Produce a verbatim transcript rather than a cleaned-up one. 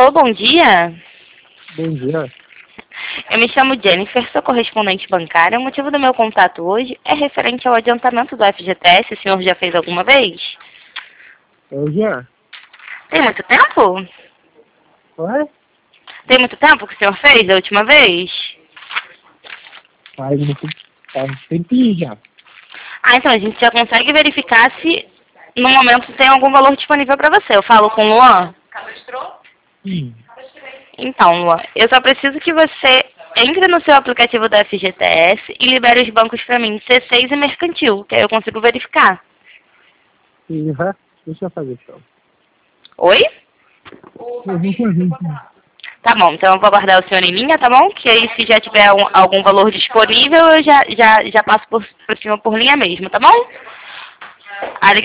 Alô, bom dia. Bom dia. Eu me chamo Jennifer, sou correspondente bancária. O motivo do meu contato hoje é referente ao adiantamento do F G T S. O senhor já fez alguma vez? Eu já. Tem muito tempo? Oi? Tem muito tempo que o senhor fez a última vez? Faz muito faz um tempinho já. Ah, então a gente já consegue verificar se no momento tem algum valor disponível para você. Eu falo com o Luan? Sim. Então, Luan, eu só preciso que você entre no seu aplicativo da F G T S e libere os bancos para mim, C seis e Mercantil, que aí eu consigo verificar. Sim, uhum. Deixa eu fazer show. Oi? Eu vou fazer então. Tá bom, então eu vou aguardar o senhor em linha, tá bom? Que aí se já tiver algum, algum valor disponível, eu já, já, já passo por, por cima por linha mesmo, tá bom?